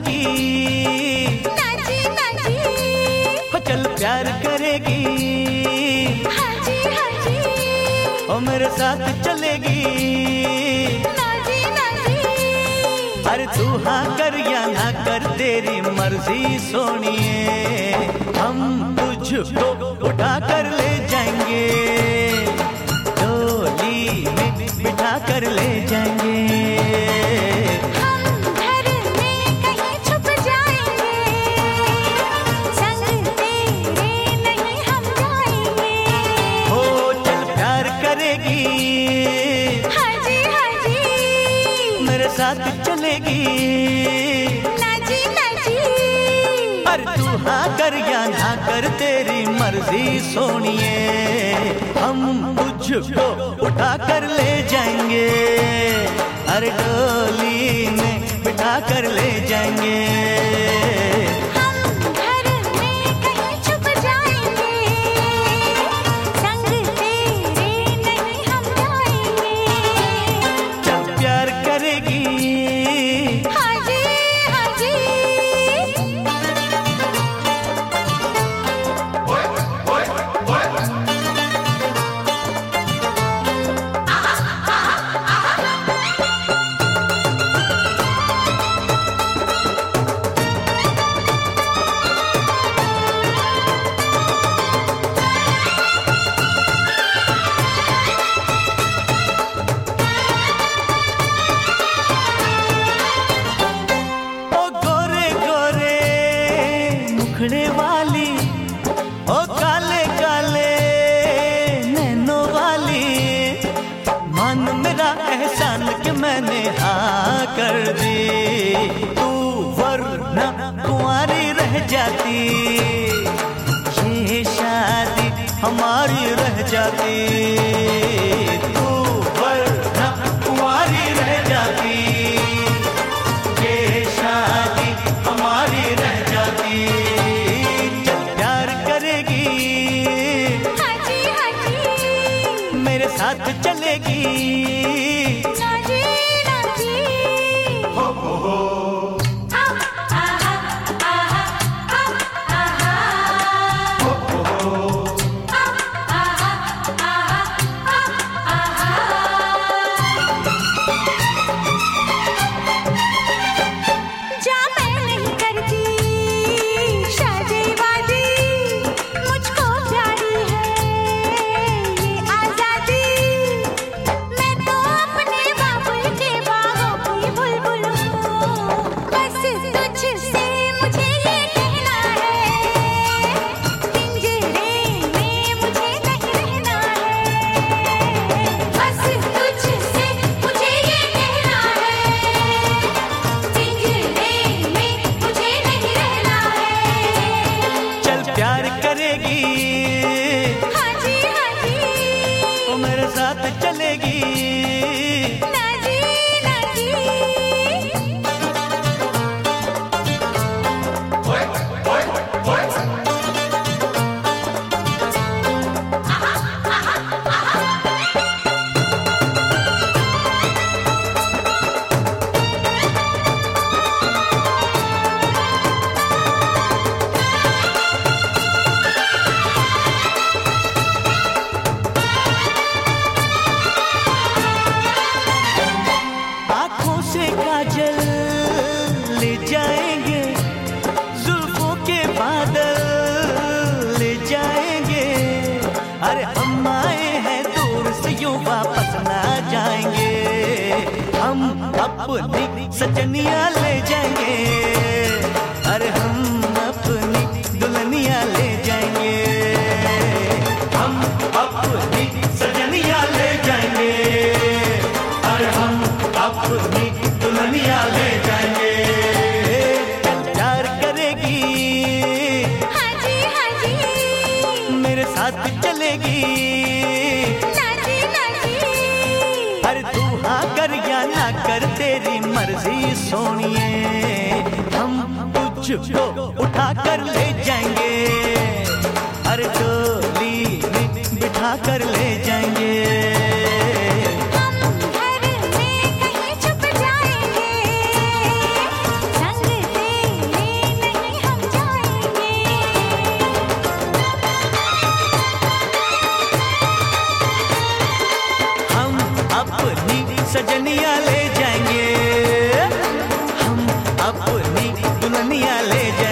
करेगी, Nazi Nazi, हो चल प्यार करेगी, हाजी हाजी, ओ मेरे साथ चलेगी, नाजी नाजी, अरे तू हाँ कर या ना कर तेरी मर्जी सोनिए, हम तुझको उठा कर ले जाएंगे, डोली में बिठा कर ले जाएंगे, हम घर में कहीं छुप जाएंगे, संग तेरे नहीं हम जाएंगे, हो चल प्यार करेगी, हाजी हाजी, मेरे साथ चलेगी, नाजी नाजी, पर तू हाँ कर या ना कर तेरी मर्जी सोनिए, हम तुझको उठा कर ले जाएंगे, अरे डोली में बिठा कर ले जाएंगे, हम घर में कहीं छुप जाएंगे, संग तेरे नहीं हम जाएंगे, जब प्यार करेगी, हाजी हाजी, ओ गोरे गोरे मुखड़े वाली, ओ काले काले नैनों वाली, मान मेरा एहसान कि मैंने हाँ कर दी, तू वरना कुंवारी रह जाती, ये शादी हमारी रह जाती, तू वरना कुंवारी रह जाती, ये शादी हमारी रह जाती, जब प्यार करेगी, हाजी हाजी, मेरे साथ चलेगी, नाजी नाजी, जा मैं नहीं करती शादी वादी, मुझको प्यारी है ये आजादी, मैं तो अपने बाबुल के बागों की बुलबुल हूँ, बस तुझसे मुझे ये कहना है, पिंजरे में मुझे नहीं रहना है, बस तुझसे मुझे ये कहना है, पिंजरे में मुझे नहीं रहना है, चल प्यार करेगी, हाजी हाजी, वो मेरे साथ चलेगी, नाजी नाजी, आँखों से काजल ले जाएंगे, जुल्फों के बादल ले जाएंगे, अरे हम आए हैं दूर से यूं वापस ना जाएंगे, हम अपनी सजनिया ले जाएंगे, अरे हम अपनी दुल्हनिया ले जाएंगे, हम अपनी सजनिया ले जाएंगे, अरे हम अपनी दुल्हनिया ले जाएंगे, प्यार करेगी, हाजी हाजी, मेरे साथ चलेगी, नाजी नाजी, अरे तू हाँ कर या ना कर तेरी मर्जी सोनिए, हम तुझको उठा कर ले जाएंगे, अरे डोली में बिठा कर ले जाएंगे, हम घर में कहीं छुप जाएंगे, संग तेरे दुल्हनिया ले जाएंगे।